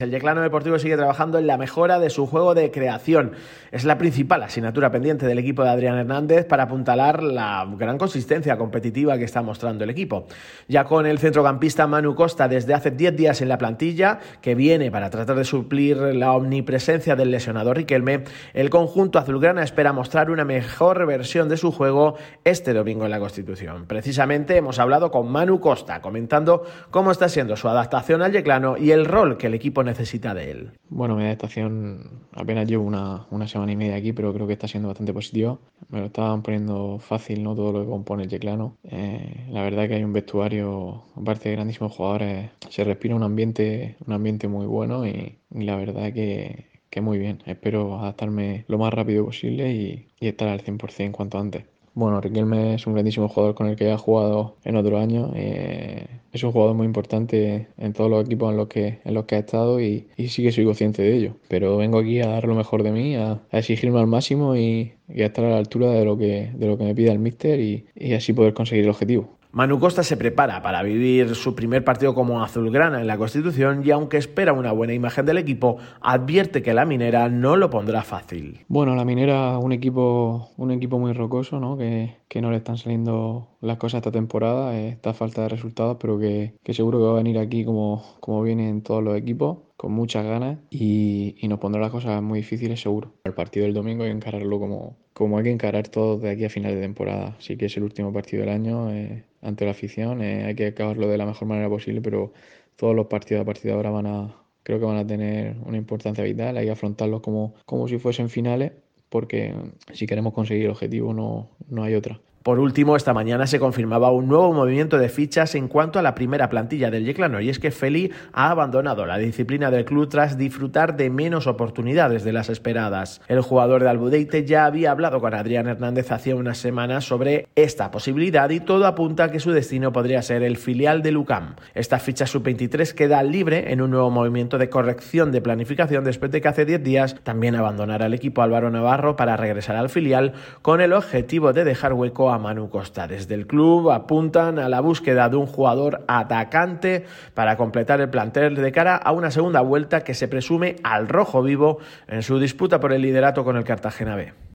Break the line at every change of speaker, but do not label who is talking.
El Yeclano Deportivo sigue trabajando en la mejora de su juego de creación. Es la principal asignatura pendiente del equipo de Adrián Hernández para apuntalar la gran consistencia competitiva que está mostrando el equipo. Ya con el centrocampista Manu Costa desde hace 10 días en la plantilla, que viene para tratar de suplir la omnipresencia del lesionado Riquelme, el conjunto azulgrana espera mostrar una mejor versión de su juego este domingo en la Constitución. Precisamente hemos hablado con Manu Costa, comentando cómo está siendo su adaptación al Yeclano y el rol que el equipo necesita de él.
Bueno, mi adaptación apenas llevo una semana y media aquí, pero creo que está siendo bastante positiva. Me lo estaban poniendo fácil, ¿no? Todo lo que compone el Yeclano. La verdad que hay un vestuario, aparte de grandísimos jugadores, se respira un ambiente muy bueno y la verdad que muy bien. Espero adaptarme lo más rápido posible y estar al 100% cuanto antes. Bueno, Riquelme es un grandísimo jugador con el que he jugado en otro año. Es un jugador muy importante en todos los equipos en los que he estado y sí que soy consciente de ello. Pero vengo aquí a dar lo mejor de mí, a exigirme al máximo y a estar a la altura de lo que me pide el míster y así poder conseguir el objetivo.
Manu Costa se prepara para vivir su primer partido como azulgrana en la Constitución y aunque espera una buena imagen del equipo, advierte que la Minera no lo pondrá fácil.
Bueno, la Minera, un equipo muy rocoso, ¿no? Que no le están saliendo las cosas esta temporada, esta falta de resultados, pero que seguro que va a venir aquí como vienen todos los equipos, con muchas ganas y nos pondrá las cosas muy difíciles seguro. El partido del domingo hay que encararlo como hay que encarar todo de aquí a final de temporada. Sí que es el último partido del año ante la afición, hay que acabarlo de la mejor manera posible, pero todos los partidos a partir de ahora creo que van a tener una importancia vital, hay que afrontarlos como si fuesen finales, porque si queremos conseguir el objetivo no hay otra.
Por último, esta mañana se confirmaba un nuevo movimiento de fichas en cuanto a la primera plantilla del Yeclano, y es que Feli ha abandonado la disciplina del club tras disfrutar de menos oportunidades de las esperadas. El jugador de Albudeite ya había hablado con Adrián Hernández hace unas semanas sobre esta posibilidad y todo apunta a que su destino podría ser el filial de UCAM. Esta ficha sub-23 queda libre en un nuevo movimiento de corrección de planificación después de que hace 10 días también abandonara el equipo Álvaro Navarro para regresar al filial con el objetivo de dejar hueco a Manu Costa. Desde el club apuntan a la búsqueda de un jugador atacante para completar el plantel de cara a una segunda vuelta que se presume al rojo vivo en su disputa por el liderato con el Cartagena B.